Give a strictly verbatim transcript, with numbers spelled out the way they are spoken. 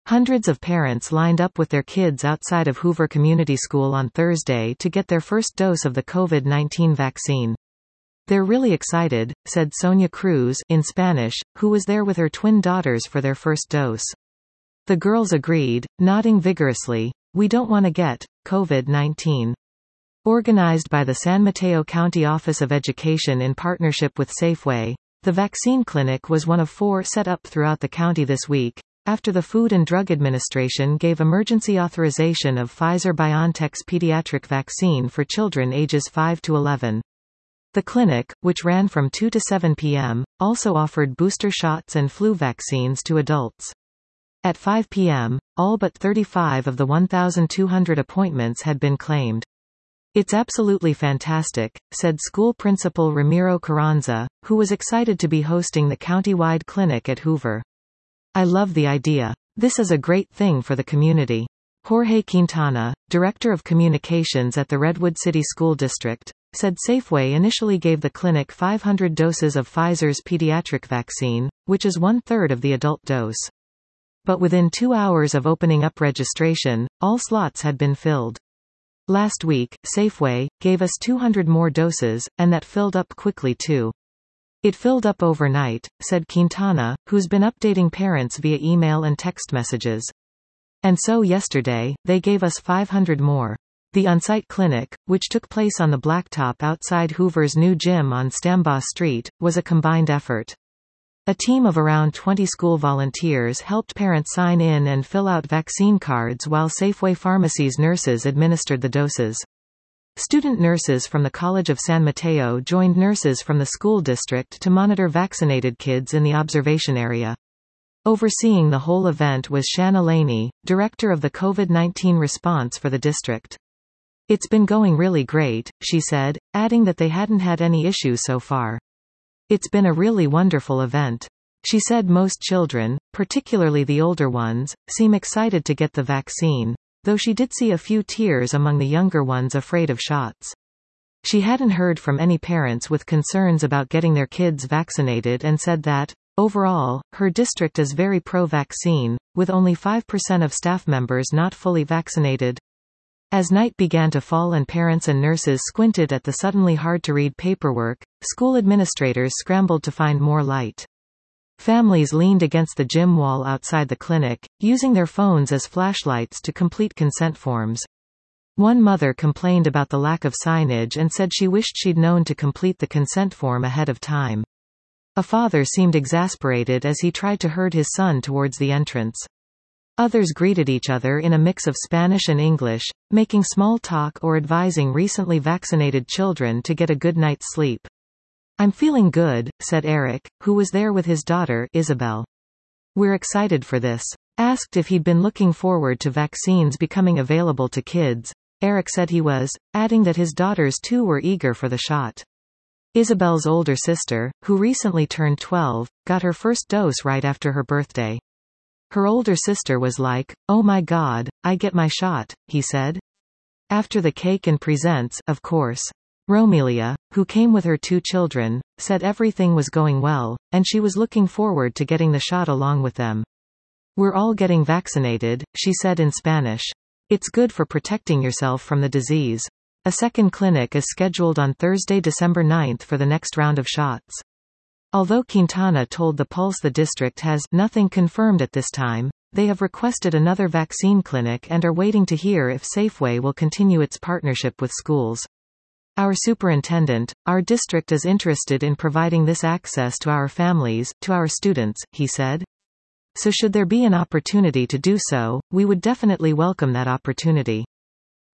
Hundreds of parents lined up with their kids outside of Hoover Community School on Thursday to get their first dose of the COVID nineteen vaccine. "They're really excited," said Sonia Cruz, in Spanish, who was there with her twin daughters for their first dose. The girls agreed, nodding vigorously. "We don't want to get COVID nineteen. Organized by the San Mateo County Office of Education in partnership with Safeway, the vaccine clinic was one of four set up throughout the county this week, after the Food and Drug Administration gave emergency authorization of Pfizer-BioNTech's pediatric vaccine for children ages five to eleven. The clinic, which ran from two to seven p m, also offered booster shots and flu vaccines to adults. At five p m, all but thirty-five of the one thousand two hundred appointments had been claimed. "It's absolutely fantastic," said school principal Ramiro Carranza, who was excited to be hosting the county-wide clinic at Hoover. "I love the idea. This is a great thing for the community." Jorge Quintana, Director of Communications at the Redwood City School District, said Safeway initially gave the clinic five hundred doses of Pfizer's pediatric vaccine, which is one-third of the adult dose. But within two hours of opening up registration, all slots had been filled. "Last week, Safeway gave us two hundred more doses, and that filled up quickly too. It filled up overnight," said Quintana, who's been updating parents via email and text messages. "And so yesterday, they gave us five hundred more." The on-site clinic, which took place on the blacktop outside Hoover's new gym on Stambaugh Street, was a combined effort. A team of around twenty school volunteers helped parents sign in and fill out vaccine cards while Safeway Pharmacy's nurses administered the doses. Student nurses from the College of San Mateo joined nurses from the school district to monitor vaccinated kids in the observation area. Overseeing the whole event was Shanna Laney, director of the COVID nineteen response for the district. "It's been going really great," she said, adding that they hadn't had any issues so far. "It's been a really wonderful event." She said most children, particularly the older ones, seem excited to get the vaccine, though she did see a few tears among the younger ones afraid of shots. She hadn't heard from any parents with concerns about getting their kids vaccinated and said that, overall, her district is very pro-vaccine, with only five percent of staff members not fully vaccinated. As night began to fall and parents and nurses squinted at the suddenly hard-to-read paperwork, school administrators scrambled to find more light. Families leaned against the gym wall outside the clinic, using their phones as flashlights to complete consent forms. One mother complained about the lack of signage and said she wished she'd known to complete the consent form ahead of time. A father seemed exasperated as he tried to herd his son towards the entrance. Others greeted each other in a mix of Spanish and English, making small talk or advising recently vaccinated children to get a good night's sleep. "I'm feeling good," said Eric, who was there with his daughter, Isabel. "We're excited for this." Asked if he'd been looking forward to vaccines becoming available to kids, Eric said he was, adding that his daughters too were eager for the shot. Isabel's older sister, who recently turned twelve, got her first dose right after her birthday. Her older sister was like, "Oh my God, I get my shot," he said. After the cake and presents, of course. Romelia, who came with her two children, said everything was going well, and she was looking forward to getting the shot along with them. "We're all getting vaccinated," she said in Spanish. "It's good for protecting yourself from the disease." A second clinic is scheduled on Thursday, December ninth for the next round of shots. Although Quintana told the Pulse the district has nothing confirmed at this time, they have requested another vaccine clinic and are waiting to hear if Safeway will continue its partnership with schools. "Our superintendent, our district is interested in providing this access to our families, to our students," he said. "So should there be an opportunity to do so, we would definitely welcome that opportunity."